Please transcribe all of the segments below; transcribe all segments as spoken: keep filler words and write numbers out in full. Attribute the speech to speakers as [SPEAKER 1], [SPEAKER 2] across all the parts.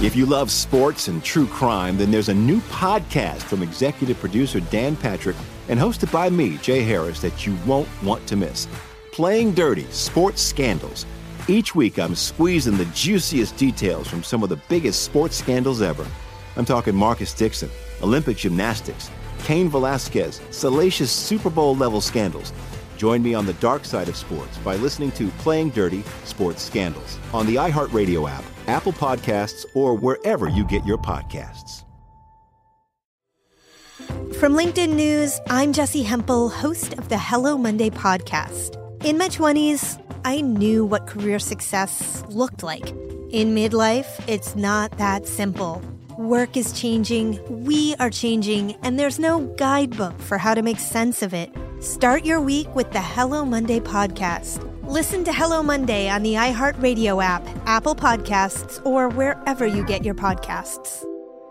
[SPEAKER 1] If you love sports and true crime, then there's a new podcast from executive producer Dan Patrick and hosted by me, Jay Harris, that you won't want to miss. Playing Dirty: Sports Scandals. Each week, I'm squeezing the juiciest details from some of the biggest sports scandals ever. I'm talking Marcus Dixon, Olympic gymnastics, Cain Velasquez, salacious Super Bowl-level scandals. Join me on the dark side of sports by listening to Playing Dirty: Sports Scandals on the iHeartRadio app, Apple Podcasts, or wherever you get your podcasts.
[SPEAKER 2] From LinkedIn News, I'm Jessie Hempel, host of the Hello Monday podcast. In my twenties, I knew what career success looked like. In midlife, it's not that simple. Work is changing, we are changing, and there's no guidebook for how to make sense of it. Start your week with the Hello Monday podcast. Listen to Hello Monday on the iHeartRadio app, Apple Podcasts, or wherever you get your podcasts.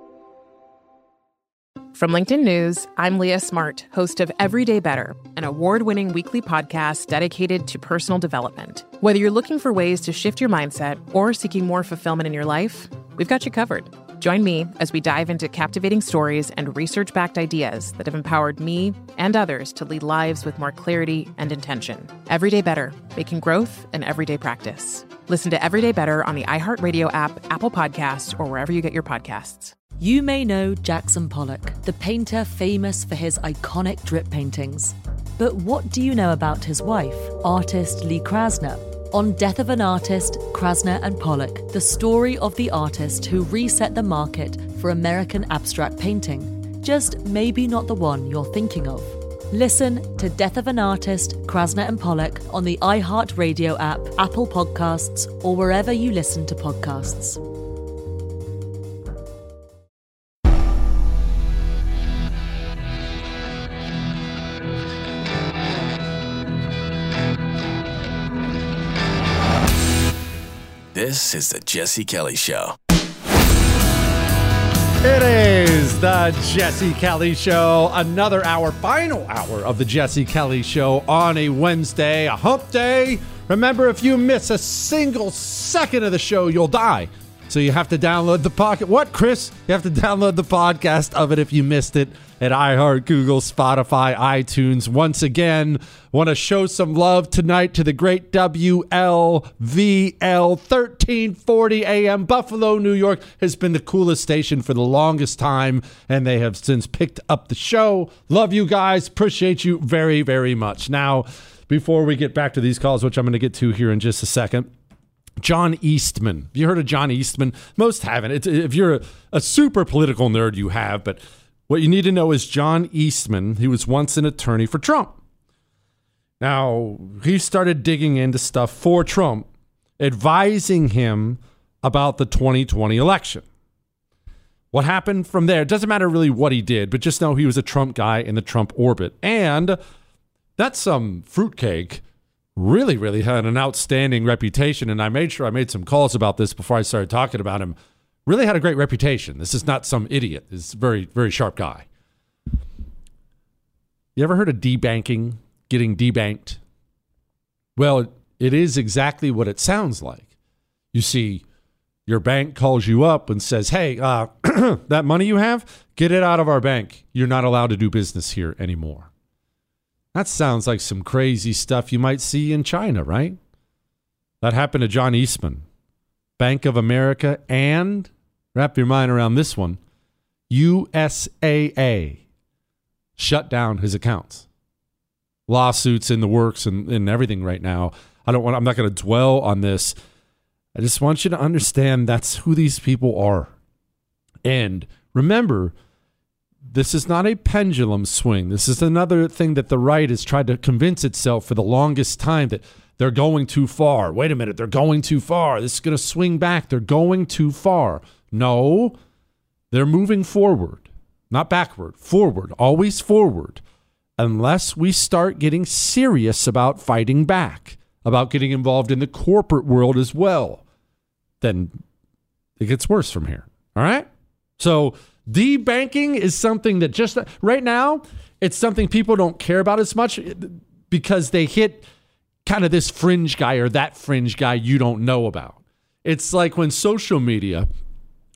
[SPEAKER 3] From LinkedIn News, I'm Leah Smart, host of Everyday Better, an award-winning weekly podcast dedicated to personal development. Whether you're looking for ways to shift your mindset or seeking more fulfillment in your life, we've got you covered. Join me as we dive into captivating stories and research-backed ideas that have empowered me and others to lead lives with more clarity and intention. Everyday Better, making growth an everyday practice. Listen to Everyday Better on the iHeartRadio app, Apple Podcasts, or wherever you get your podcasts.
[SPEAKER 4] You may know Jackson Pollock, the painter famous for his iconic drip paintings. But what do you know about his wife, artist Lee Krasner? On Death of an Artist, Krasner and Pollock, the story of the artist who reset the market for American abstract painting. Just maybe not the one you're thinking of. Listen to Death of an Artist, Krasner and Pollock on the iHeartRadio app, Apple Podcasts, or wherever you listen to podcasts.
[SPEAKER 5] This is the Jesse Kelly Show.
[SPEAKER 6] It is the Jesse Kelly Show. Another hour, final hour of the Jesse Kelly Show on a Wednesday, a hump day. Remember, if you miss a single second of the show, you'll die. So you have to download the pocket. What, Chris? You have to download the podcast of it if you missed it at iHeart, Google, Spotify, iTunes. Once again, want to show some love tonight to the great W L V L thirteen forty A M. Buffalo, New York has been the coolest station for the longest time, and they have since picked up the show. Love you guys. Appreciate you very, very much. Now, before we get back to these calls, which I'm going to get to here in just a second, John Eastman. Have you heard of John Eastman? Most haven't. It's, if you're a, a super political nerd, you have. But what you need to know is John Eastman, he was once an attorney for Trump. Now, he started digging into stuff for Trump, advising him about the twenty twenty election. What happened from there? It doesn't matter really what he did, but just know he was a Trump guy in the Trump orbit. And that's some fruitcake. Really, really had an outstanding reputation, and I made sure I made some calls about this before I started talking about him. Really had a great reputation. This is not some idiot. This is a very, very sharp guy. You ever heard of debanking, getting debanked? Well, it, it is exactly what it sounds like. You see, your bank calls you up and says, hey, uh, that money you have, get it out of our bank. You're not allowed to do business here anymore. That sounds like some crazy stuff you might see in China, right? That happened to John Eastman. Bank of America and, wrap your mind around this one, U S A A shut down his accounts. Lawsuits in the works and, and everything right now. I don't want, I'm not going to dwell on this. I just want you to understand that's who these people are. And remember, this is not a pendulum swing. This is another thing that the right has tried to convince itself for the longest time, that they're going too far. Wait a minute, they're going too far. This is going to swing back. They're going too far. No, they're moving forward, not backward, forward, always forward, unless we start getting serious about fighting back, about getting involved in the corporate world as well. Then it gets worse from here. All right? So debanking is something that just right now, it's something people don't care about as much because they hit kind of this fringe guy or that fringe guy you don't know about. It's like when social media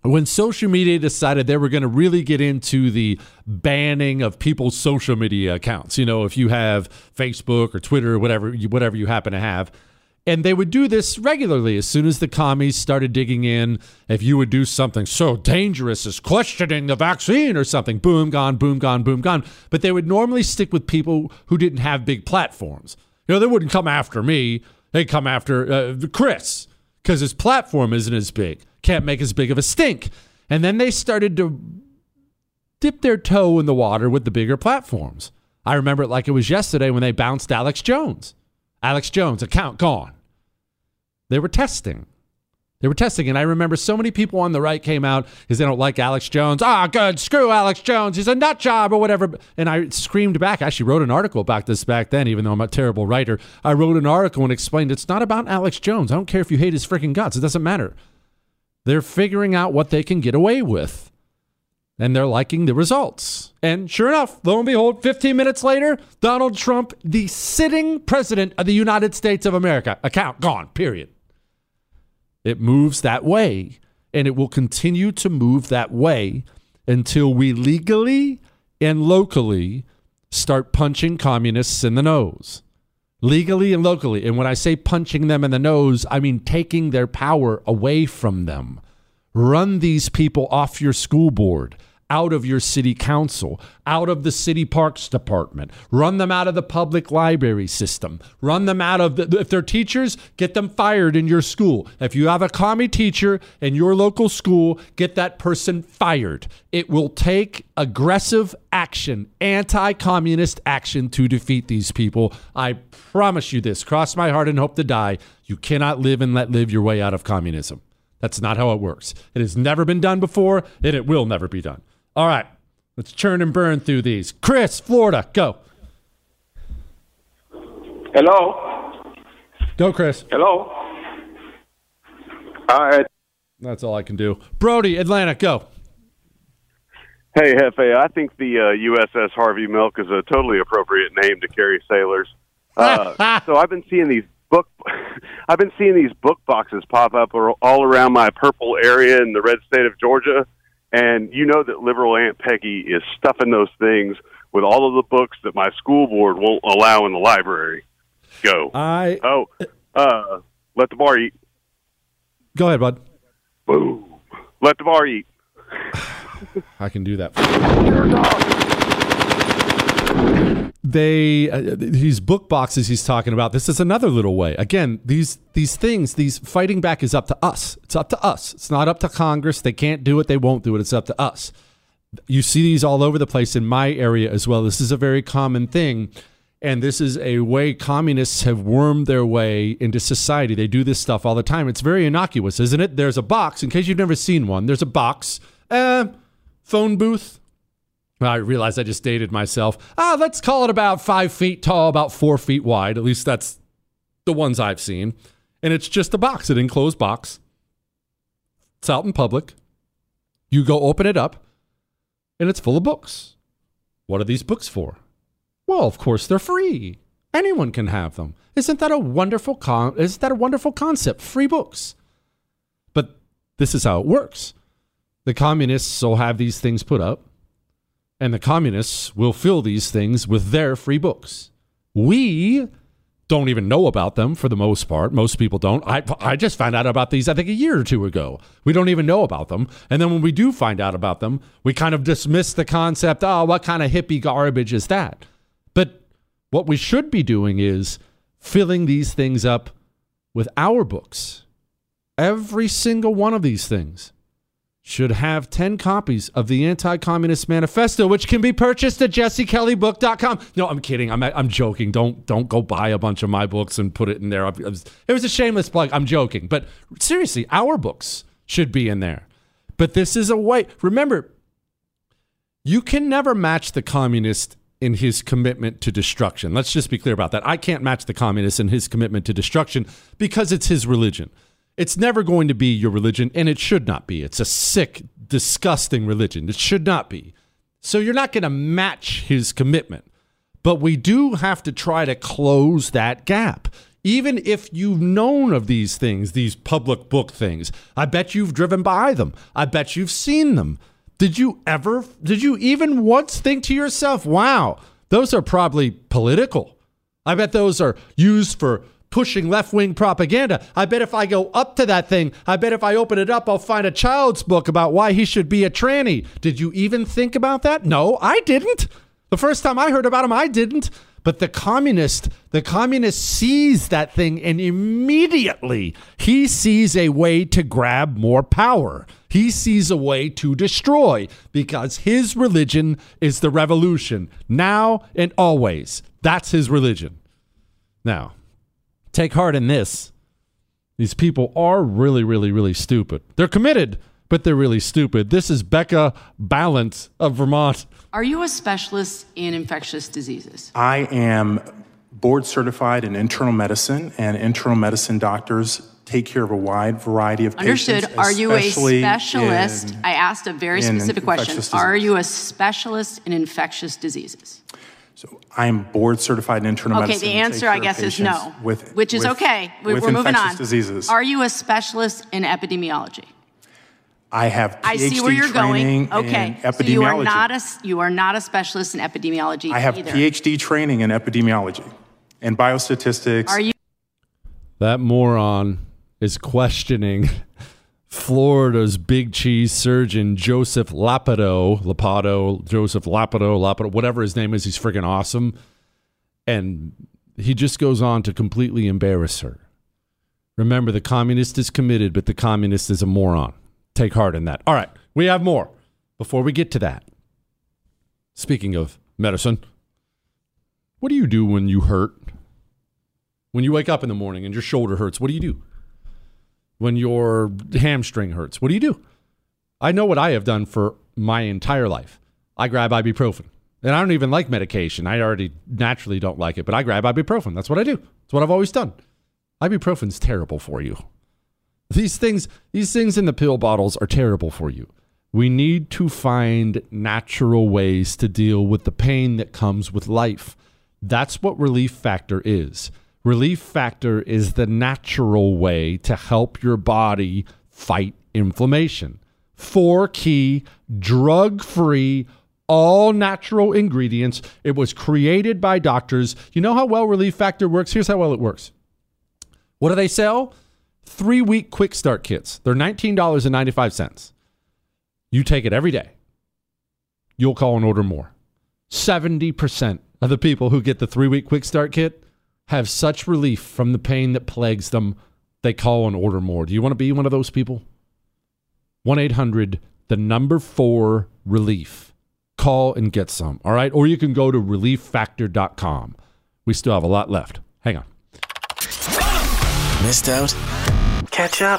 [SPEAKER 6] when social media decided they were going to really get into the banning of people's social media accounts, you know, if you have Facebook or Twitter or whatever, whatever you happen to have, and they would do this regularly as soon as the commies started digging in. If you would do something so dangerous as questioning the vaccine or something, boom, gone, boom, gone, boom, gone. But they would normally stick with people who didn't have big platforms. You know, they wouldn't come after me. They'd come after uh, Chris because his platform isn't as big. Can't make as big of a stink. And then they started to dip their toe in the water with the bigger platforms. I remember it like it was yesterday when they bounced Alex Jones. Alex Jones, account gone. They were testing. They were testing. And I remember so many people on the right came out because they don't like Alex Jones. Ah, good. Screw Alex Jones. He's a nut job or whatever. And I screamed back. I actually wrote an article about this back then, even though I'm a terrible writer. I wrote an article and explained it's not about Alex Jones. I don't care if you hate his freaking guts. It doesn't matter. They're figuring out what they can get away with. And they're liking the results. And sure enough, lo and behold, fifteen minutes later, Donald Trump, the sitting president of the United States of America, account gone, period. It moves that way, and it will continue to move that way until we legally and locally start punching communists in the nose. Legally and locally. And when I say punching them in the nose, I mean taking their power away from them. Run these people off your school board, out of your city council, out of the city parks department. Run them out of the public library system. Run them out of, the, if they're teachers, get them fired in your school. If you have a commie teacher in your local school, get that person fired. It will take aggressive action, anti-communist action to defeat these people. I promise you this. Cross my heart and hope to die. You cannot live and let live your way out of communism. That's not how it works. It has never been done before, and it will never be done. All right, let's churn and burn through these. Chris, Florida, go.
[SPEAKER 7] Hello.
[SPEAKER 6] Go, Chris.
[SPEAKER 7] Hello. All right.
[SPEAKER 6] That's all I can do. Brody, Atlanta, go.
[SPEAKER 7] Hey, Hefe, I think the uh, U S S Harvey Milk is a totally appropriate name to carry sailors. Uh, so I've been seeing these book, I've been seeing these book boxes pop up all around my purple area in the red state of Georgia. And you know that liberal Aunt Peggy is stuffing those things with all of the books that my school board won't allow in the library. Go.
[SPEAKER 6] I
[SPEAKER 7] Oh, uh, let the bar eat.
[SPEAKER 6] Go ahead, bud.
[SPEAKER 7] Boom. Let the bar eat.
[SPEAKER 6] I can do that. They uh, these book boxes he's talking about. This is another little way. Again, these these things, these fighting back is up to us. It's up to us. It's not up to Congress. They can't do it. They won't do it. It's up to us. You see these all over the place in my area as well. This is a very common thing, and this is a way communists have wormed their way into society. They do this stuff all the time. It's very innocuous, isn't it? There's a box. In case you've never seen one, there's a box. Uh, phone booth. I realized I just dated myself. Ah, let's call it about five feet tall, about four feet wide. At least that's the ones I've seen. And it's just a box, an enclosed box. It's out in public. You go open it up, and it's full of books. What are these books for? Well, of course, they're free. Anyone can have them. Isn't that a wonderful con- isn't that a wonderful concept? Free books. But this is how it works. The communists will have these things put up, and the communists will fill these things with their free books. We don't even know about them for the most part. Most people don't. I, I just found out about these, I think, a year or two ago. We don't even know about them. And then when we do find out about them, we kind of dismiss the concept, oh, what kind of hippie garbage is that? But what we should be doing is filling these things up with our books. Every single one of these things should have ten copies of the Anti-Communist Manifesto, which can be purchased at jesse kelly book dot com. No, I'm kidding. I'm I'm joking. Don't don't go buy a bunch of my books and put it in there. It was a shameless plug. I'm joking. But seriously, our books should be in there. But this is a way. Remember, you can never match the communist in his commitment to destruction. Let's just be clear about that. I can't match the communist in his commitment to destruction because it's his religion. It's never going to be your religion, and it should not be. It's a sick, disgusting religion. It should not be. So you're not going to match his commitment. But we do have to try to close that gap. Even if you've known of these things, these public book things, I bet you've driven by them. I bet you've seen them. Did you ever, did you even once think to yourself, wow, those are probably political. I bet those are used for pushing left-wing propaganda. I bet if I go up to that thing, I bet if I open it up, I'll find a child's book about why he should be a tranny. Did you even think about that? No, I didn't. The first time I heard about him, I didn't. But the communist, the communist sees that thing, and immediately he sees a way to grab more power. He sees a way to destroy, because his religion is the revolution, now and always. That's his religion. Now, take heart in this. These people are really, really, really stupid. They're committed, but they're really stupid. This is Becca Balint of Vermont.
[SPEAKER 8] Are you a specialist in infectious diseases?
[SPEAKER 9] I am board certified in internal medicine, and internal medicine doctors take care of a wide variety of
[SPEAKER 8] Understood.
[SPEAKER 9] patients.
[SPEAKER 8] Are you a specialist?
[SPEAKER 9] In,
[SPEAKER 8] I asked a very specific question. Are you a specialist in infectious diseases?
[SPEAKER 9] So I am board certified in internal
[SPEAKER 8] okay,
[SPEAKER 9] medicine.
[SPEAKER 8] Okay, the answer, I guess, is no,
[SPEAKER 9] with,
[SPEAKER 8] which is
[SPEAKER 9] with,
[SPEAKER 8] okay. We're,
[SPEAKER 9] with
[SPEAKER 8] we're moving
[SPEAKER 9] infectious
[SPEAKER 8] on.
[SPEAKER 9] Diseases.
[SPEAKER 8] Are you a specialist in epidemiology?
[SPEAKER 9] I have PhD
[SPEAKER 8] I see where you're
[SPEAKER 9] training
[SPEAKER 8] going. Okay,
[SPEAKER 9] in epidemiology.
[SPEAKER 8] so you are not a you are not a specialist in epidemiology.
[SPEAKER 9] I have
[SPEAKER 8] either.
[SPEAKER 9] PhD training in epidemiology and biostatistics.
[SPEAKER 8] Are you?
[SPEAKER 6] That moron is questioning Florida's big cheese surgeon, Joseph Ladapo, Ladapo, Joseph Ladapo, Ladapo, whatever his name is. He's freaking awesome. And he just goes on to completely embarrass her. Remember, the communist is committed, but the communist is a moron. Take heart in that. All right, we have more. Before we get to that, speaking of medicine, what do you do when you hurt? When you wake up in the morning and your shoulder hurts, what do you do? When your hamstring hurts, what do you do? I know what I have done for my entire life. I grab ibuprofen. And I don't even like medication. I already naturally don't like it, but I grab ibuprofen. That's what I do. That's what I've always done. Ibuprofen's terrible for you. These things, these things in the pill bottles are terrible for you. We need to find natural ways to deal with the pain that comes with life. That's what Relief Factor is. Relief Factor is the natural way to help your body fight inflammation. Four key, drug-free, all natural ingredients. It was created by doctors. You know how well Relief Factor works? Here's how well it works. What do they sell? Three-week quick start kits. They're nineteen dollars and ninety-five cents. You take it every day. You'll call and order more. seventy percent of the people who get the three-week quick start kit have such relief from the pain that plagues them, they call and order more. Do you want to be one of those people? one eight hundred, the number four, relief. Call and get some, all right? Or you can go to relief factor dot com. We still have a lot left. Hang on.
[SPEAKER 5] Missed out?
[SPEAKER 10] Catch up.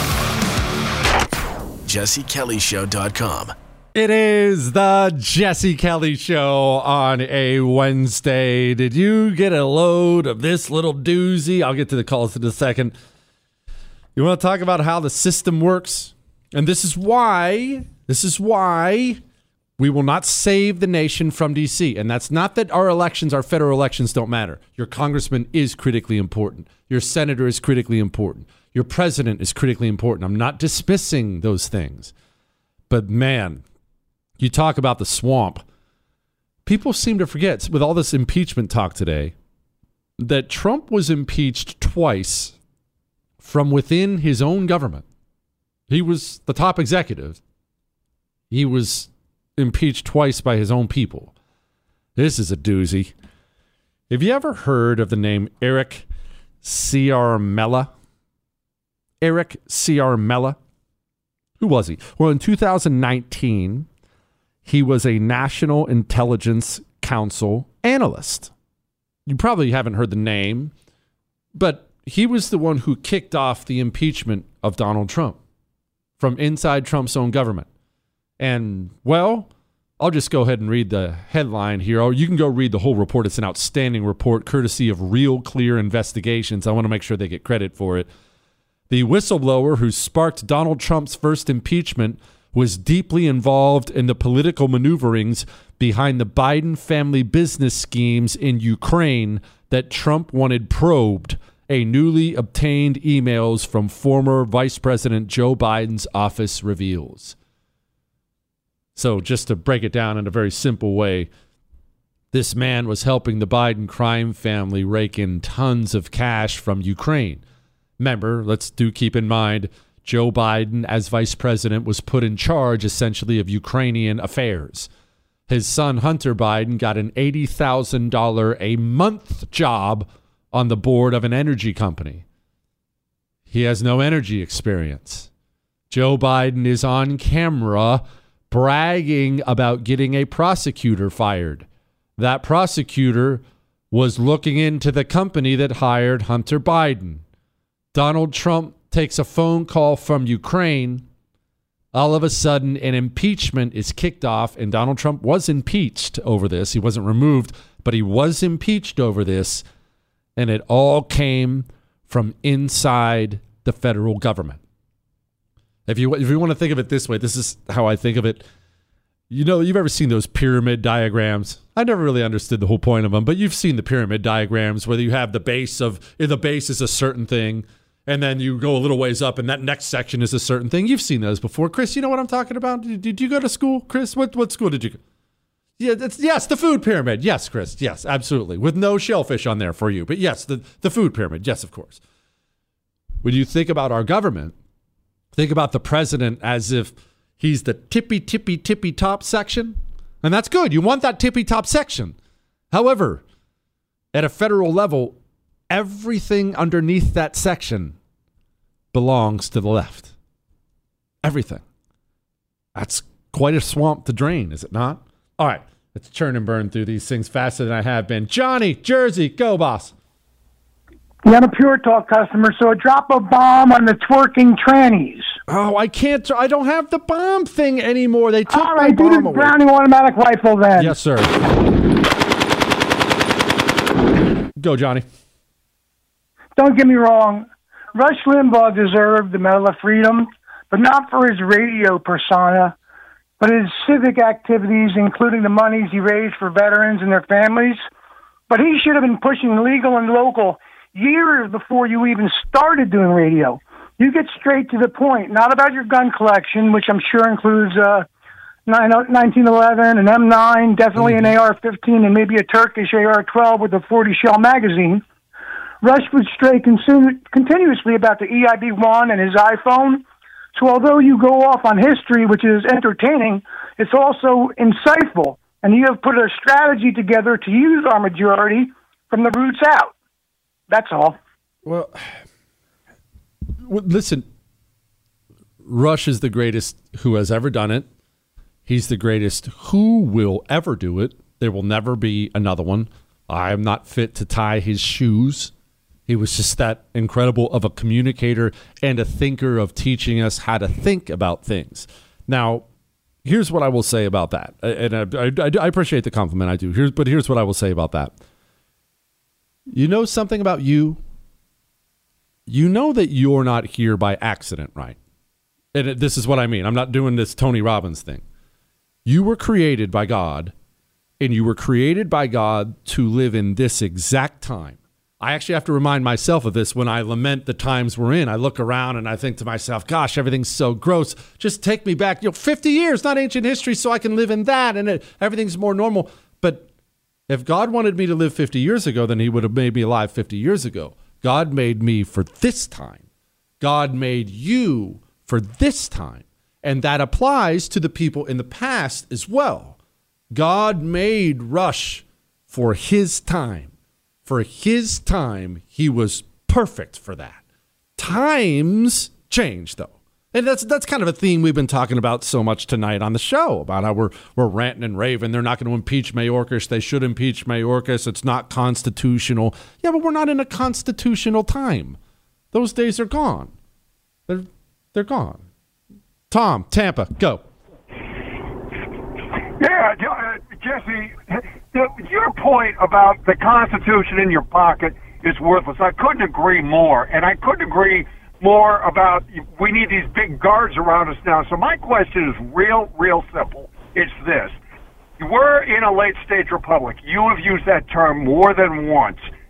[SPEAKER 5] Jesse Kelly Show dot com.
[SPEAKER 6] It is the Jesse Kelly Show on a Wednesday. Did you get a load of this little doozy? I'll get to the calls in a second. You want to talk about how the system works? And this is why, this is why we will not save the nation from D C. And that's not that our elections, our federal elections don't matter. Your congressman is critically important. Your senator is critically important. Your president is critically important. I'm not dismissing those things. But man, you talk about the swamp. People seem to forget, with all this impeachment talk today, that Trump was impeached twice from within his own government. He was the top executive. He was impeached twice by his own people. This is a doozy. Have you ever heard of the name Eric Ciaramella? Eric Ciaramella? Who was he? Well, in two thousand nineteen, he was a National Intelligence Council analyst. You probably haven't heard the name, but he was the one who kicked off the impeachment of Donald Trump from inside Trump's own government. And, well, I'll just go ahead and read the headline here. Or you can go read the whole report. It's an outstanding report, courtesy of Real Clear Investigations. I want to make sure they get credit for it. The whistleblower who sparked Donald Trump's first impeachment was deeply involved in the political maneuverings behind the Biden family business schemes in Ukraine that Trump wanted probed a newly obtained emails from former Vice President Joe Biden's office reveals. So just to break it down in a very simple way, this man was helping the Biden crime family rake in tons of cash from Ukraine. Remember, let's do keep in mind, Joe Biden, as vice president, was put in charge, essentially, of Ukrainian affairs. His son, Hunter Biden, got an eighty thousand dollars a month job on the board of an energy company. He has no energy experience. Joe Biden is on camera bragging about getting a prosecutor fired. That prosecutor was looking into the company that hired Hunter Biden. Donald Trump takes a phone call from Ukraine. All of a sudden, an impeachment is kicked off, and Donald Trump was impeached over this. He wasn't removed, but he was impeached over this, and it all came from inside the federal government. If you if you want to think of it this way, this is how I think of it. You know, you've ever seen those pyramid diagrams? I never really understood the whole point of them, but you've seen the pyramid diagrams where you have the base of, the base is a certain thing, and then you go a little ways up, and that next section is a certain thing. You've seen those before. Chris, you know what I'm talking about? Did, did you go to school, Chris? What what school did you go? Yeah, it's, yes, the food pyramid. Yes, Chris. Yes, absolutely. With no shellfish on there for you. But yes, the, the food pyramid. Yes, of course. When you think about our government, think about the president as if he's the tippy, tippy, tippy top section. And that's good. You want that tippy top section. However, at a federal level, everything underneath that section belongs to the left. Everything. That's quite a swamp to drain, is it not? All right, let's churn and burn through these things faster than I have been. Johnny, Jersey, go, boss.
[SPEAKER 10] Yeah, I'm a Pure Talk customer, so drop a bomb on the twerking trannies.
[SPEAKER 6] Oh, I can't. I don't have the bomb thing anymore. They took
[SPEAKER 10] All right,
[SPEAKER 6] my
[SPEAKER 10] do
[SPEAKER 6] bomb
[SPEAKER 10] the
[SPEAKER 6] away.
[SPEAKER 10] Browning automatic rifle then.
[SPEAKER 6] Yes, sir. Go, Johnny.
[SPEAKER 10] Don't get me wrong. Rush Limbaugh deserved the Medal of Freedom, but not for his radio persona, but his civic activities, including the monies he raised for veterans and their families. But he should have been pushing legal and local years before you even started doing radio. You get straight to the point, not about your gun collection, which I'm sure includes uh, nineteen eleven, an M nine, definitely an A R fifteen, and maybe a Turkish A R twelve with a forty shell magazine. Rush would stray consu- continuously about the E I B one and his iPhone. So although you go off on history, which is entertaining, it's also insightful. And you have put a strategy together to use our majority from the roots out. That's all.
[SPEAKER 6] Well, listen, Rush is the greatest who has ever done it. He's the greatest who will ever do it. There will never be another one. I am not fit to tie his shoes. He was just that incredible of a communicator and a thinker of teaching us how to think about things. Now, here's what I will say about that. And I, I, I appreciate the compliment, I do. Here's, but here's what I will say about that. You know something about you? You know that you're not here by accident, right? And it, this is what I mean. I'm not doing this Tony Robbins thing. You were created by God, and you were created by God to live in this exact time. I actually have to remind myself of this when I lament the times we're in. I look around and I think to myself, gosh, everything's so gross. Just take me back, you know, fifty years, not ancient history, so I can live in that, and it, everything's more normal. But if God wanted me to live fifty years ago, then he would have made me alive fifty years ago. God made me for this time. God made you for this time. And that applies to the people in the past as well. God made Rush for his time. For his time, he was perfect for that. Times change, though. And that's that's kind of a theme we've been talking about so much tonight on the show, about how we're, we're ranting and raving. They're not going to impeach Mayorkas. They should impeach Mayorkas. It's not constitutional. Yeah, but we're not in a constitutional time. Those days are gone. They're, they're gone. Tom, Tampa, go.
[SPEAKER 11] Yeah, uh, Jesse, the, your point about the Constitution in your pocket is worthless. I couldn't agree more, and I couldn't agree more about we need these big guards around us now. So my question is real, real simple. It's this. We're in a late-stage republic. You have used that term more than once,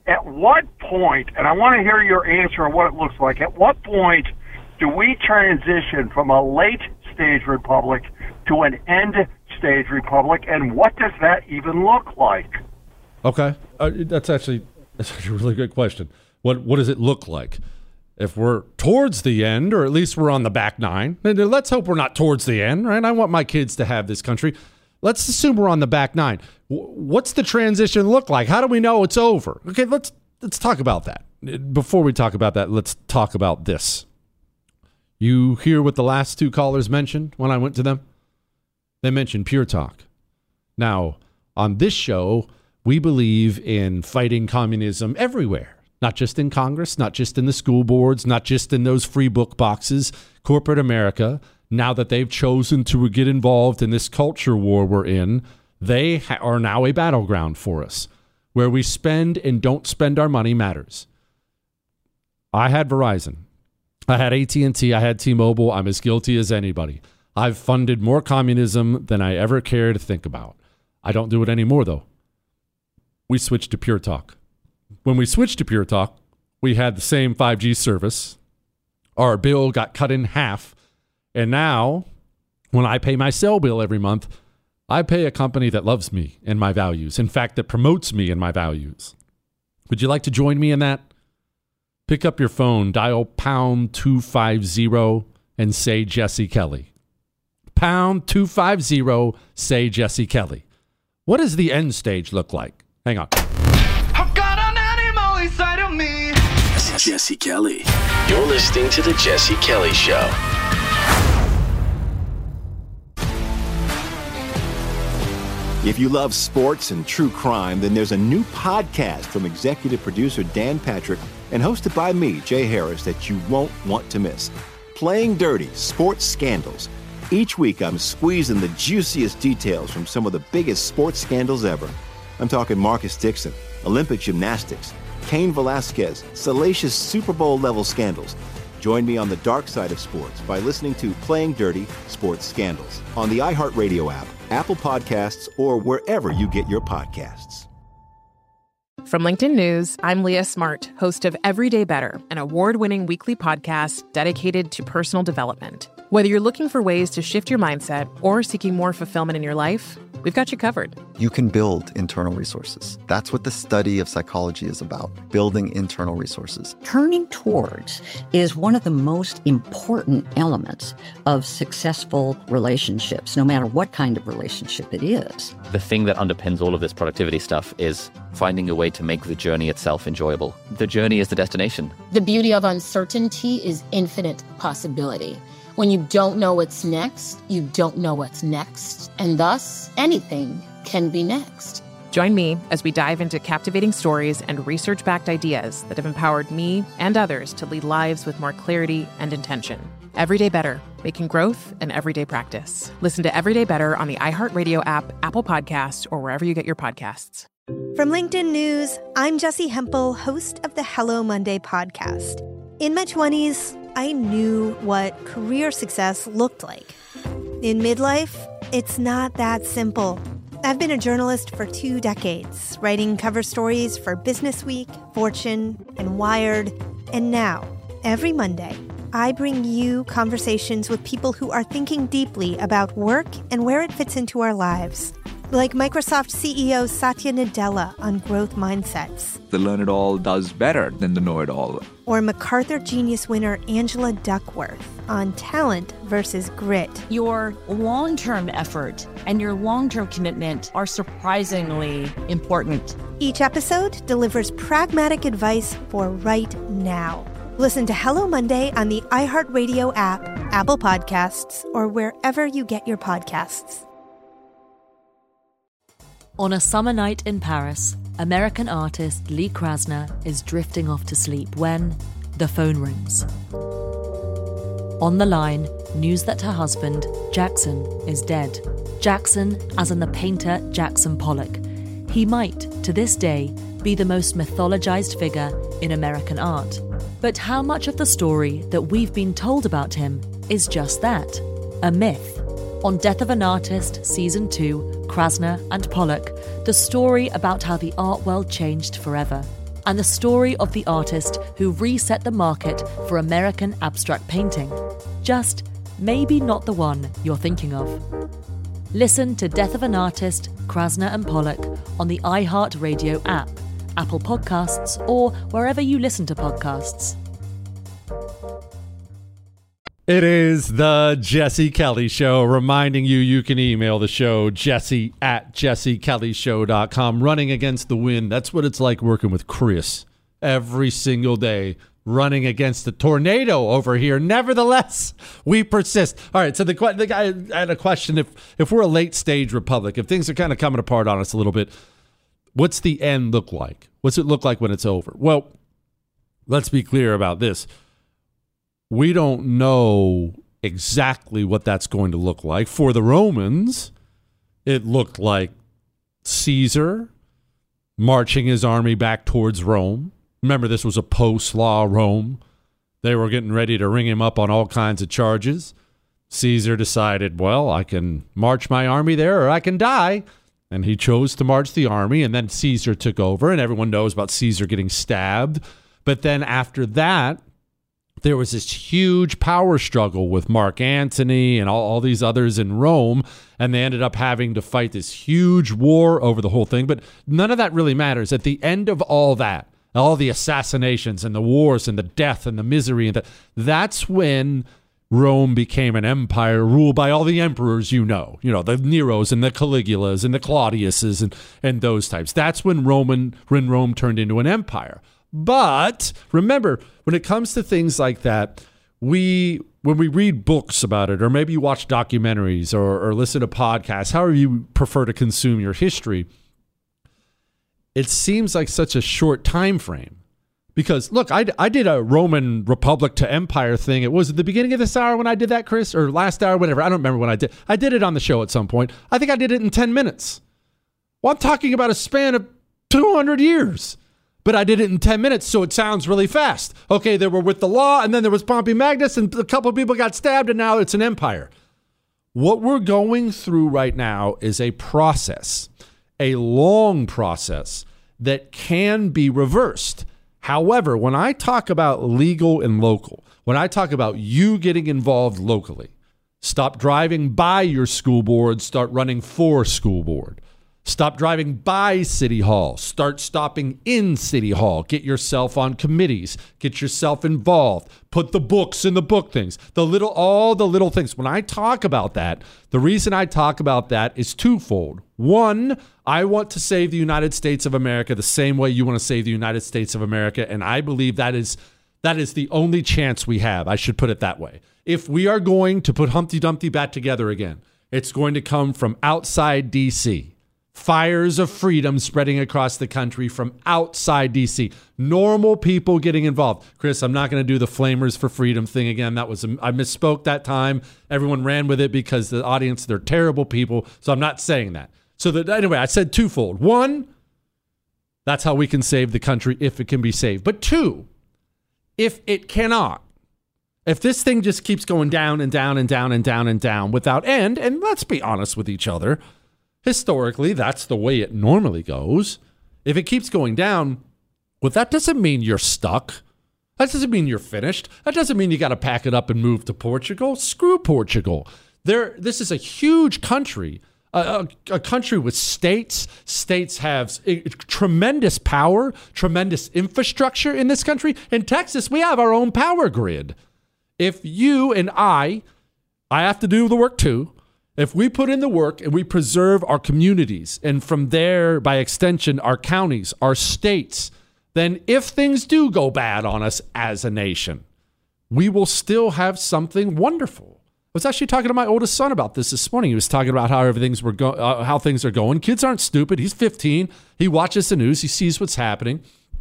[SPEAKER 11] at what point, and I want to hear your answer on what it looks like, at what point do we transition from a late-stage republic to an end-stage republic, and what does that even look like?
[SPEAKER 6] Okay, uh, that's actually that's actually a really good question. What what does it look like? If we're towards the end, or at least we're on the back nine, and let's hope we're not towards the end, right? I want my kids to have this country. Let's assume we're on the back nine. What's the transition look like? How do we know it's over? Okay, let's let's talk about that. Before we talk about that, let's talk about this. You hear what the last two callers mentioned when I went to them? They mentioned Pure Talk. Now, on this show, we believe in fighting communism everywhere. Not just in Congress, not just in the school boards, not just in those free book boxes. Corporate America, now that they've chosen to get involved in this culture war we're in, they ha- are now a battleground for us. Where we spend and don't spend our money matters. I had Verizon. I had A T and T. I had T-Mobile. I'm as guilty as anybody. I've funded more communism than I ever care to think about. I don't do it anymore, though. We switched to Pure Talk. When we switched to Pure Talk, we had the same five G service. Our bill got cut in half. And now, when I pay my cell bill every month, I pay a company that loves me and my values. In fact, that promotes me and my values. Would you like to join me in that? Pick up your phone, dial pound two fifty, and say Jesse Kelly. Pound two fifty, say Jesse Kelly. What does the end stage look like? Hang on.
[SPEAKER 12] I've got an animal inside of me.
[SPEAKER 5] Jesse Kelly. You're listening to The Jesse Kelly Show.
[SPEAKER 1] If you love sports and true crime, then there's a new podcast from executive producer Dan Patrick and hosted by me, Jay Harris, that you won't want to miss. Playing Dirty: Sports Scandals. Each week, I'm squeezing the juiciest details from some of the biggest sports scandals ever. I'm talking Marcus Dixon, Olympic gymnastics, Cain Velasquez, salacious Super Bowl-level scandals. Join me on the dark side of sports by listening to Playing Dirty: Sports Scandals on the iHeartRadio app, Apple Podcasts, or wherever you get your podcasts.
[SPEAKER 3] From LinkedIn News, I'm Leah Smart, host of Everyday Better, an award-winning weekly podcast dedicated to personal development. Whether you're looking for ways to shift your mindset or seeking more fulfillment in your life, we've got you covered.
[SPEAKER 13] You can build internal resources. That's what the study of psychology is about, building internal resources.
[SPEAKER 14] Turning towards is one of the most important elements of successful relationships, no matter what kind of relationship it is.
[SPEAKER 15] The thing that underpins all of this productivity stuff is finding a way to make the journey itself enjoyable. The journey is the destination.
[SPEAKER 16] The beauty of uncertainty is infinite possibility. When you don't know what's next, you don't know what's next. And thus, anything can be next.
[SPEAKER 3] Join me as we dive into captivating stories and research-backed ideas that have empowered me and others to lead lives with more clarity and intention. Everyday Better, making growth an everyday practice. Listen to Everyday Better on the iHeartRadio app, Apple Podcasts, or wherever you get your podcasts.
[SPEAKER 2] From LinkedIn News, I'm Jessie Hempel, host of the Hello Monday podcast. In my twenties, I knew what career success looked like. In midlife, it's not that simple. I've been a journalist for two decades, writing cover stories for Business Week, Fortune, and Wired. And now, every Monday, I bring you conversations with people who are thinking deeply about work and where it fits into our lives. Like Microsoft C E O Satya Nadella on growth mindsets.
[SPEAKER 17] The learn-it-all does better than the know-it-all.
[SPEAKER 2] Or MacArthur Genius winner Angela Duckworth on talent versus grit.
[SPEAKER 18] Your long-term effort and your long-term commitment are surprisingly important.
[SPEAKER 2] Each episode delivers pragmatic advice for right now. Listen to Hello Monday on the iHeartRadio app, Apple Podcasts, or wherever you get your podcasts.
[SPEAKER 4] On a summer night in Paris, American artist Lee Krasner is drifting off to sleep when the phone rings. On the line, news that her husband, Jackson, is dead. Jackson, as in the painter Jackson Pollock. He might, to this day, be the most mythologized figure in American art. But how much of the story that we've been told about him is just that, a myth? On Death of an Artist, Season two, Krasner and Pollock, the story about how the art world changed forever. and the story of the artist who reset the market for American abstract painting. Just maybe not the one you're thinking of. Listen to Death of an Artist, Krasner and Pollock on the iHeartRadio app, Apple Podcasts, or wherever you listen to podcasts.
[SPEAKER 6] It is the Jesse Kelly Show, reminding you you can email the show, jesse at jesse kelly show dot com. Running against the wind. That's what it's like working with Chris every single day, running against the tornado over here. Nevertheless, we persist. All right, so the, the guy had a question. If, if we're a late-stage republic, if things are kind of coming apart on us a little bit, what's the end look like? What's it look like when it's over? Well, let's be clear about this. We don't know exactly what that's going to look like. For the Romans, it looked like Caesar marching his army back towards Rome. Remember, this was a post-law Rome. They were getting ready to ring him up on all kinds of charges. Caesar decided, well, I can march my army there or I can die. And he chose to march the army, and then Caesar took over, and everyone knows about Caesar getting stabbed. But then after that, there was this huge power struggle with Mark Antony and all, all these others in Rome, and they ended up having to fight this huge war over the whole thing. But none of that really matters. At the end of all that, all the assassinations and the wars and the death and the misery, and the, that's when Rome became an empire ruled by all the emperors you know, you know, the Neros and the Caligulas and the Claudiuses and, and those types. That's when Roman when Rome turned into an empire. But remember, when it comes to things like that, we when we read books about it, or maybe you watch documentaries or, or listen to podcasts, however you prefer to consume your history, it seems like such a short time frame. Because, look, I, I did a Roman Republic to Empire thing. It was at the beginning of this hour when I did that, Chris, or last hour, whatever. I don't remember when I did. I did it on the show at some point. I think I did it in ten minutes. Well, I'm talking about a span of two hundred years. But I did it in ten minutes, so it sounds really fast. Okay, they were with the law, and then there was Pompey Magnus, and a couple of people got stabbed, and now it's an empire. What we're going through right now is a process, a long process that can be reversed. However, when I talk about legal and local, when I talk about you getting involved locally, stop driving by your school board, start running for school board. Stop driving by City Hall. Start stopping in City Hall. Get yourself on committees. Get yourself involved. Put the books in the book things. The little, all the little things. When I talk about that, the reason I talk about that is twofold. One, I want to save the United States of America the same way you want to save the United States of America, and I believe that is that is the only chance we have. I should put it that way. If we are going to put Humpty Dumpty back together again, it's going to come from outside D C Fires of freedom spreading across the country from outside D C Normal people getting involved. Chris, I'm not going to do the Flamers for Freedom thing again. That was I misspoke that time. Everyone ran with it because the audience, they're terrible people. So I'm not saying that. So that anyway, I said twofold. One, that's how we can save the country if it can be saved. But two, if it cannot, if this thing just keeps going down and down and down and down and down without end, and let's be honest with each other, historically, that's the way it normally goes. If it keeps going down, well, that doesn't mean you're stuck. That doesn't mean you're finished. That doesn't mean you got to pack it up and move to Portugal. Screw Portugal. There, this is a huge country, a, a, a country with states. States have a, tremendous power, tremendous infrastructure in this country. In Texas, we have our own power grid. If you and I, I have to do the work too. If we put in the work and we preserve our communities, and from there, by extension, our counties, our states, then if things do go bad on us as a nation, we will still have something wonderful. I was actually talking to my oldest son about this this morning. He was talking about how everything's were go- uh, how things are going. Kids aren't stupid. He's fifteen. He watches the news. He sees what's happening.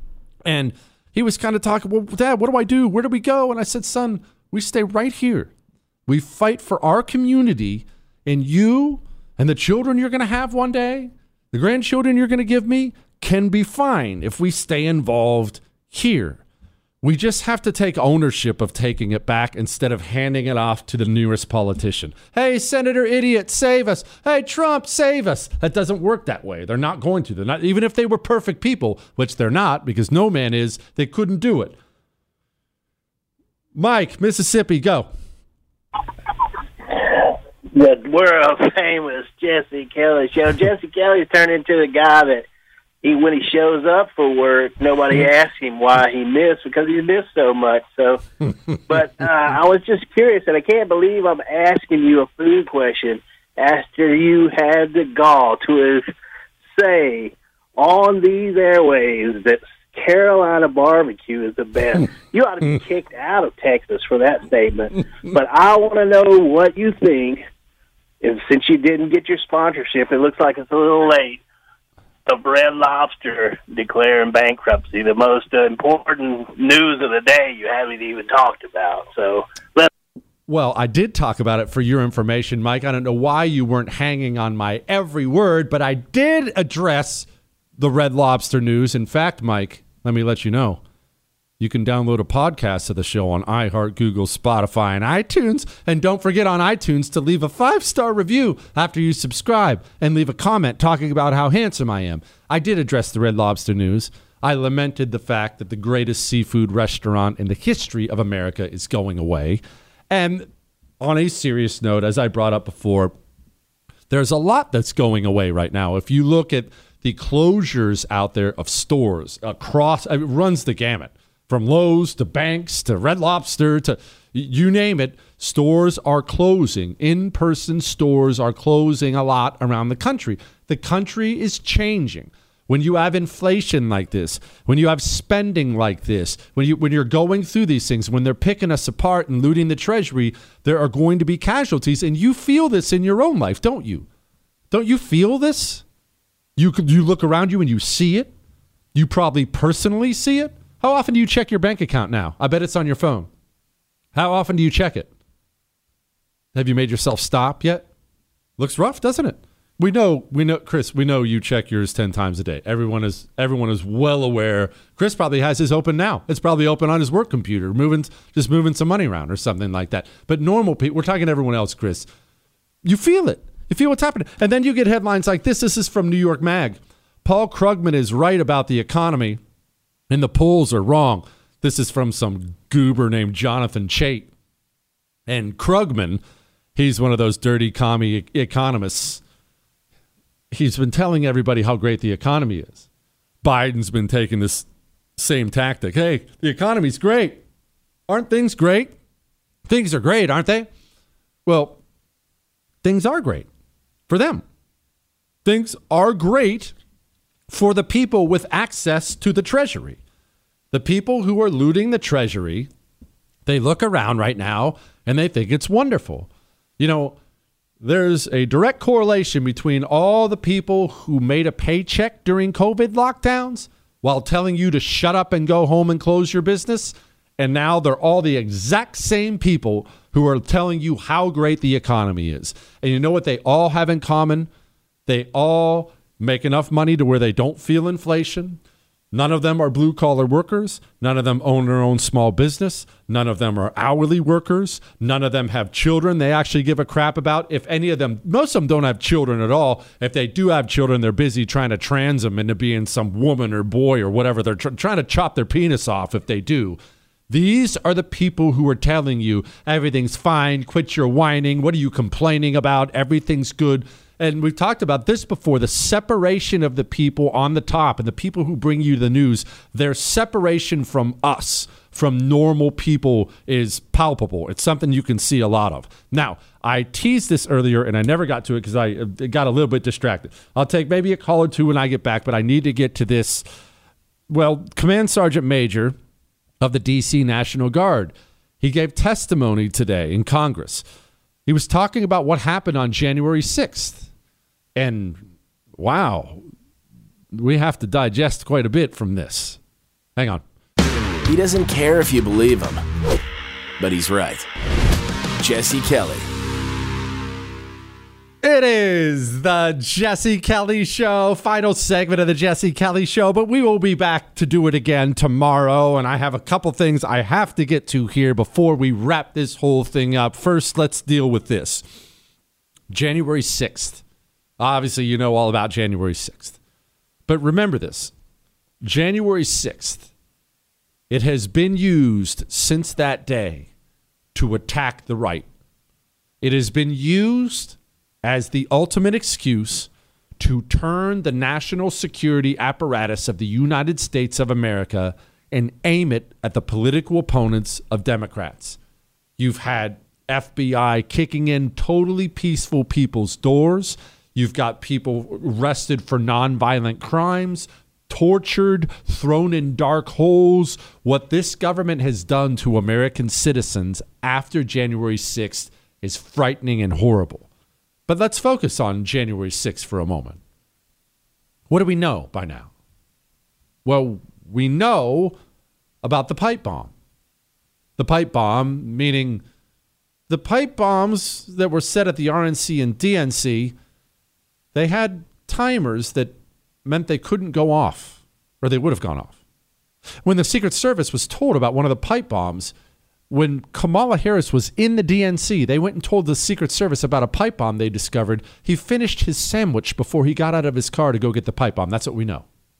[SPEAKER 6] And he was kind of talking, well, Dad, what do I do? Where do we go? And I said, son, we stay right here. We fight for our community. And you and the children you're going to have one day, the grandchildren you're going to give me, can be fine if we stay involved here. We just have to take ownership of taking it back instead of handing it off to the nearest politician. Hey, Senator Idiot, save us. Hey, Trump, save us. That doesn't work that way. They're not going to. They're not, even if they were perfect people, which they're not, because no man is, they couldn't do it. Mike, Mississippi, go.
[SPEAKER 19] The world famous Jesse Kelly show. Jesse Kelly's turned into the guy that he, when he shows up for work, nobody asks him why he missed because he missed so much. So, but uh, I was just curious, and I can't believe I'm asking you a food question after you had the gall to say on these airwaves that Carolina barbecue is the best. You ought to be kicked out of Texas for that statement. But I want to know what you think. And since you didn't get your sponsorship, it looks like it's a little late. Of Red Lobster declaring bankruptcy, the most uh, important news of the day you haven't even talked about. So, let's.
[SPEAKER 6] Well, I did talk about it for your information, Mike. I don't know why you weren't hanging on my every word, but I did address the Red Lobster news. In fact, Mike, let me let you know. You can download a podcast of the show on iHeart, Google, Spotify, and iTunes. And don't forget on iTunes to leave a five-star review after you subscribe and leave a comment talking about how handsome I am. I did address the Red Lobster news. I lamented the fact that the greatest seafood restaurant in the history of America is going away. And on a serious note, as I brought up before, there's a lot that's going away right now. If you look at the closures out there of stores across, it runs the gamut. From Lowe's to Banks to Red Lobster to you name it, stores are closing. In-person stores are closing a lot around the country. The country is changing. When you have inflation like this, when you have spending like this, when you when you're going through these things, when they're picking us apart and looting the treasury, there are going to be casualties, and you feel this in your own life, don't you? Don't you feel this? You you look around you and you see it. You probably personally see it. How often do you check your bank account now? I bet it's on your phone. How often do you check it? Have you made yourself stop yet? Looks rough, doesn't it? We know, we know, Chris, we know you check yours ten times a day. Everyone is everyone is well aware. Chris probably has his open now. It's probably open on his work computer, moving just moving some money around or something like that. But normal people, we're talking to everyone else, Chris. You feel it. You feel what's happening. And then you get headlines like this. This is from New York Mag. Paul Krugman is right about the economy. And the polls are wrong. This is from some goober named Jonathan Chait. And Krugman, he's one of those dirty commie economists. He's been telling everybody how great the economy is. Biden's been taking this same tactic. Hey, the economy's great. Aren't things great? Things are great, aren't they? Well, things are great for them. Things are great for the people with access to the treasury. The people who are looting the treasury, they look around right now and they think it's wonderful. You know, there's a direct correlation between all the people who made a paycheck during COVID lockdowns while telling you to shut up and go home and close your business. And now they're all the exact same people who are telling you how great the economy is. And you know what they all have in common? They all make enough money to where they don't feel inflation. None of them are blue-collar workers. None of them own their own small business. None of them are hourly workers. None of them have children they actually give a crap about. If any of them, most of them don't have children at all. If they do have children, they're busy trying to trans them into being some woman or boy or whatever. They're tr- trying to chop their penis off if they do. These are the people who are telling you everything's fine, quit your whining, what are you complaining about, everything's good. And we've talked about this before, the separation of the people on the top and the people who bring you the news, their separation from us, from normal people is palpable. It's something you can see a lot of. Now, I teased this earlier and I never got to it because I got a little bit distracted. I'll take maybe a call or two when I get back, but I need to get to this. Well, Command Sergeant Major of the D C National Guard, he gave testimony today in Congress. He was talking about what happened on January sixth. And wow, we have to digest quite a bit from this. Hang on.
[SPEAKER 5] He doesn't care if you believe him, but he's right. Jesse Kelly.
[SPEAKER 6] It is the Jesse Kelly Show, final segment of the Jesse Kelly Show, but we will be back to do it again tomorrow, and I have a couple things I have to get to here before we wrap this whole thing up. First, let's deal with this. January sixth. Obviously, you know all about January sixth. But remember this. January sixth, it has been used since that day to attack the right. It has been used as the ultimate excuse to turn the national security apparatus of the United States of America and aim it at the political opponents of Democrats. You've had F B I kicking in totally peaceful people's doors. You've got people arrested for nonviolent crimes, tortured, thrown in dark holes. What this government has done to American citizens after January sixth is frightening and horrible. But let's focus on January sixth for a moment. What do we know by now? Well, we know about the pipe bomb. The pipe bomb, meaning the pipe bombs that were set at the R N C and D N C, they had timers that meant they couldn't go off, or they would have gone off. When the Secret Service was told about one of the pipe bombs, when Kamala Harris was in the D N C, they went and told the Secret Service about a pipe bomb they discovered. He finished his sandwich before he got out of his car to go get the pipe bomb. That's what we know.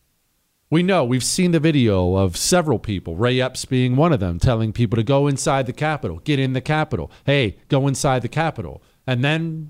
[SPEAKER 6] We know. We've seen the video of several people, Ray Epps being one of them, telling people to go inside the Capitol, get in the Capitol. Hey, go inside the Capitol. And then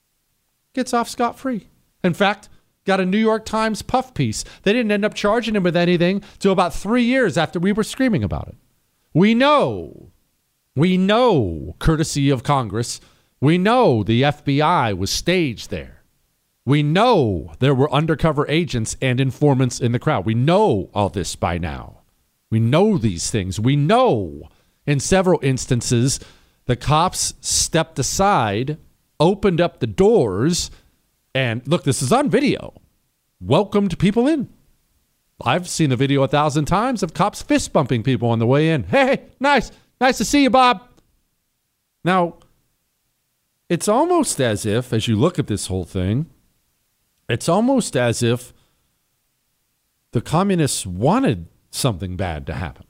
[SPEAKER 6] gets off scot-free. In fact, got a New York Times puff piece. They didn't end up charging him with anything till about three years after we were screaming about it. We know. We know, courtesy of Congress, we know the F B I was staged there. We know there were undercover agents and informants in the crowd. We know all this by now. We know these things. We know in several instances the cops stepped aside, opened up the doors, and look, this is on video, welcomed people in. I've seen the video a thousand times of cops fist bumping people on the way in. Hey, nice. Nice to see you, Bob. Now, it's almost as if, as you look at this whole thing, it's almost as if the communists wanted something bad to happen.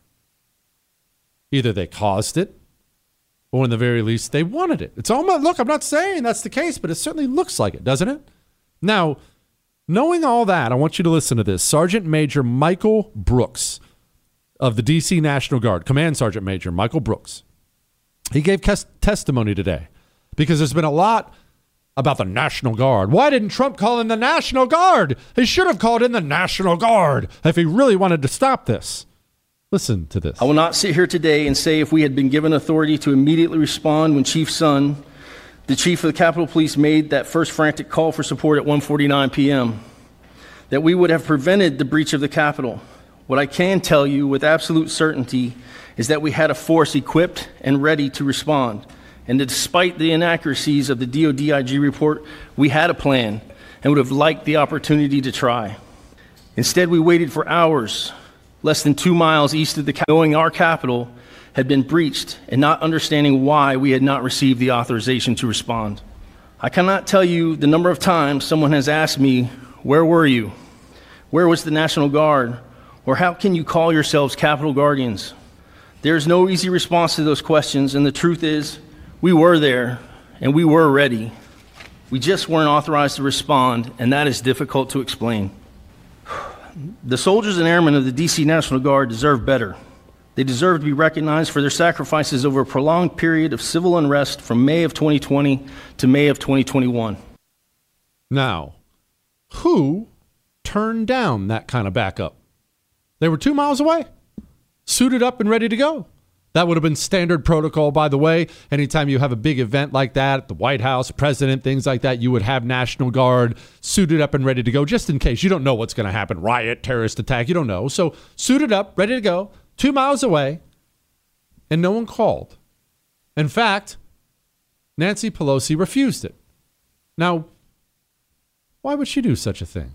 [SPEAKER 6] Either they caused it, or in the very least, they wanted it. It's almost, look, I'm not saying that's the case, but it certainly looks like it, doesn't it? Now, knowing all that, I want you to listen to this. Sergeant Major Michael Brooks of the D C National Guard, Command Sergeant Major Michael Brooks, he gave kes- testimony today because there's been a lot about the National Guard. Why didn't Trump call in the National Guard? He should have called in the National Guard if he really wanted to stop this. Listen to this.
[SPEAKER 20] I will not sit here today and say if we had been given authority to immediately respond when Chief Son, the chief of the Capitol Police, made that first frantic call for support at one forty-nine p.m., that we would have prevented the breach of the Capitol. What I can tell you with absolute certainty is that we had a force equipped and ready to respond. And that despite the inaccuracies of the D O D I G report, we had a plan and would have liked the opportunity to try. Instead, we waited for hours, less than two miles east of the Capitol, knowing our Capitol had been breached and not understanding why we had not received the authorization to respond. I cannot tell you the number of times someone has asked me, where were you? Where was the National Guard? Or how can you call yourselves Capitol Guardians? There is no easy response to those questions, and the truth is, we were there, and we were ready. We just weren't authorized to respond, and that is difficult to explain. The soldiers and airmen of the D C National Guard deserve better. They deserve to be recognized for their sacrifices over a prolonged period of civil unrest from May of twenty twenty to May of twenty twenty-one.
[SPEAKER 6] Now, who turned down that kind of backup? They were two miles away, suited up and ready to go. That would have been standard protocol, by the way. Anytime you have a big event like that, the White House, president, things like that, you would have National Guard suited up and ready to go, just in case. You don't know what's going to happen. Riot, terrorist attack, you don't know. So suited up, ready to go, two miles away, and no one called. In fact, Nancy Pelosi refused it. Now, why would she do such a thing?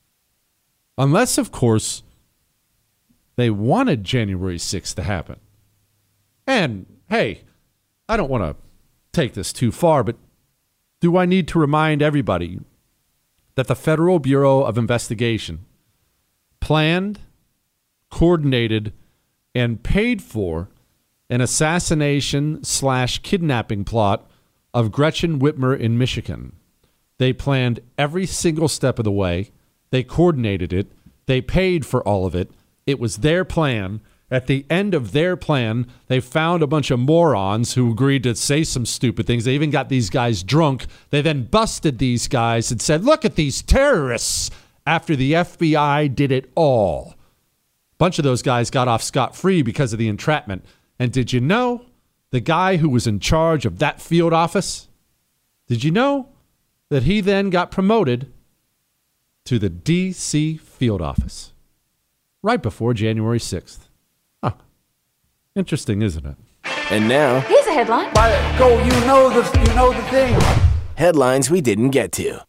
[SPEAKER 6] Unless, of course, they wanted January sixth to happen. And, hey, I don't want to take this too far, but do I need to remind everybody that the Federal Bureau of Investigation planned, coordinated, and paid for an assassination slash kidnapping plot of Gretchen Whitmer in Michigan? They planned every single step of the way. They coordinated it. They paid for all of it. It was their plan. At the end of their plan, they found a bunch of morons who agreed to say some stupid things. They even got these guys drunk. They then busted these guys and said, look at these terrorists, after the F B I did it all. A bunch of those guys got off scot-free because of the entrapment. And did you know the guy who was in charge of that field office, did you know that he then got promoted to the D C field office right before January sixth? Huh. Interesting, isn't it?
[SPEAKER 5] And now,
[SPEAKER 21] Here's a headline.
[SPEAKER 22] Go, you know the, you know the thing.
[SPEAKER 5] headlines we didn't get to.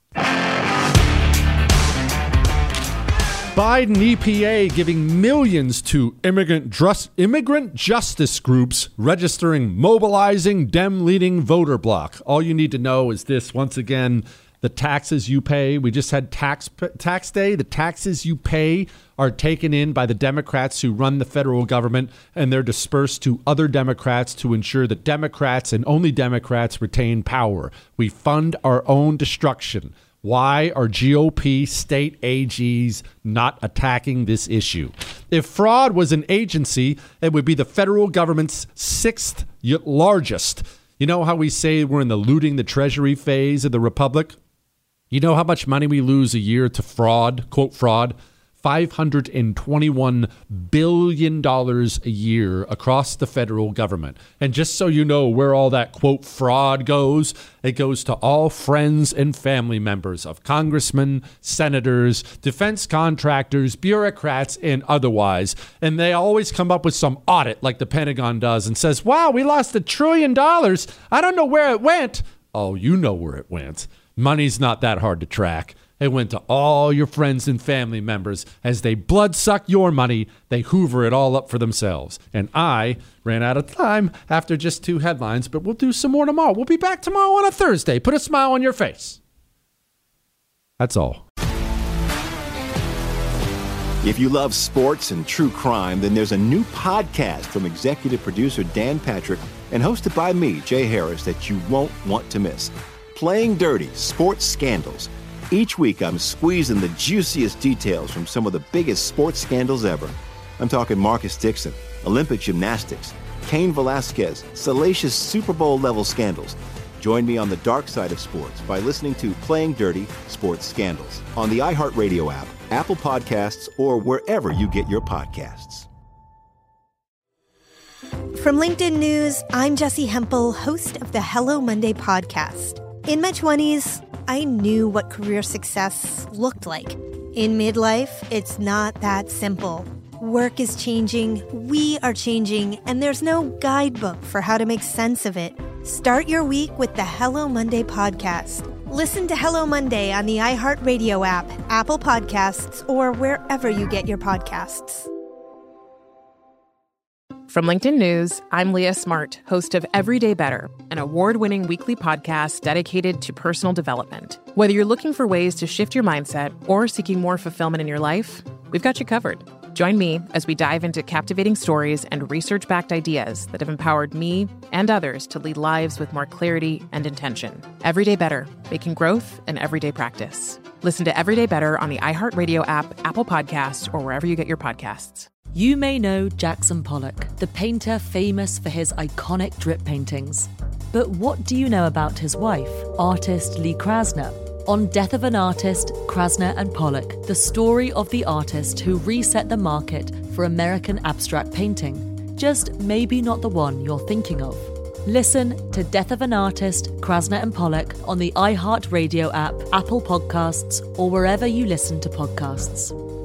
[SPEAKER 6] Biden E P A giving millions to immigrant, drus- immigrant justice groups registering mobilizing Dem-leading voter bloc. All you need to know is this. Once again, the taxes you pay. We just had tax tax day. The taxes you pay are taken in by the Democrats who run the federal government, and they're dispersed to other Democrats to ensure that Democrats and only Democrats retain power. We fund our own destruction. Why are G O P state A Gs not attacking this issue? If fraud was an agency, it would be the federal government's sixth largest. You know how we say we're in the looting the treasury phase of the republic? You know how much money we lose a year to fraud, quote fraud? five hundred twenty-one billion dollars a year across the federal government. And just so you know where all that, quote, fraud goes, it goes to all friends and family members of congressmen, senators, defense contractors, bureaucrats, and otherwise. And they always come up with some audit like the Pentagon does and says, wow, we lost a trillion dollars. I don't know where it went. Oh, you know where it went. Money's not that hard to track. It went to all your friends and family members. As they bloodsuck your money, they hoover it all up for themselves. And I ran out of time after just two headlines, but we'll do some more tomorrow. We'll be back tomorrow on a Thursday. Put a smile on your face. That's all.
[SPEAKER 1] If you love sports and true crime, then there's a new podcast from executive producer Dan Patrick and hosted by me, Jay Harris, that you won't want to miss. Playing Dirty: Sports Scandals. Each week, I'm squeezing the juiciest details from some of the biggest sports scandals ever. I'm talking Marcus Dixon, Olympic gymnastics, Cain Velasquez, salacious Super Bowl-level scandals. Join me on the dark side of sports by listening to Playing Dirty: Sports Scandals on the iHeartRadio app, Apple Podcasts, or wherever you get your podcasts.
[SPEAKER 2] From LinkedIn News, I'm Jessi Hempel, host of the Hello Monday podcast. In my twenties, I knew what career success looked like. In midlife, it's not that simple. Work is changing, we are changing, and there's no guidebook for how to make sense of it. Start your week with the Hello Monday podcast. Listen to Hello Monday on the iHeartRadio app, Apple Podcasts, or wherever you get your podcasts.
[SPEAKER 3] From LinkedIn News, I'm Leah Smart, host of Everyday Better, an award-winning weekly podcast dedicated to personal development. Whether you're looking for ways to shift your mindset or seeking more fulfillment in your life, we've got you covered. Join me as we dive into captivating stories and research-backed ideas that have empowered me and others to lead lives with more clarity and intention. Everyday Better, making growth an everyday practice. Listen to Everyday Better on the iHeartRadio app, Apple Podcasts, or wherever you get your podcasts.
[SPEAKER 4] You may know Jackson Pollock, the painter famous for his iconic drip paintings. But what do you know about his wife, artist Lee Krasner? On Death of an Artist, Krasner and Pollock, the story of the artist who reset the market for American abstract painting. Just maybe not the one you're thinking of. Listen to Death of an Artist, Krasner and Pollock on the iHeartRadio app, Apple Podcasts, or wherever you listen to podcasts.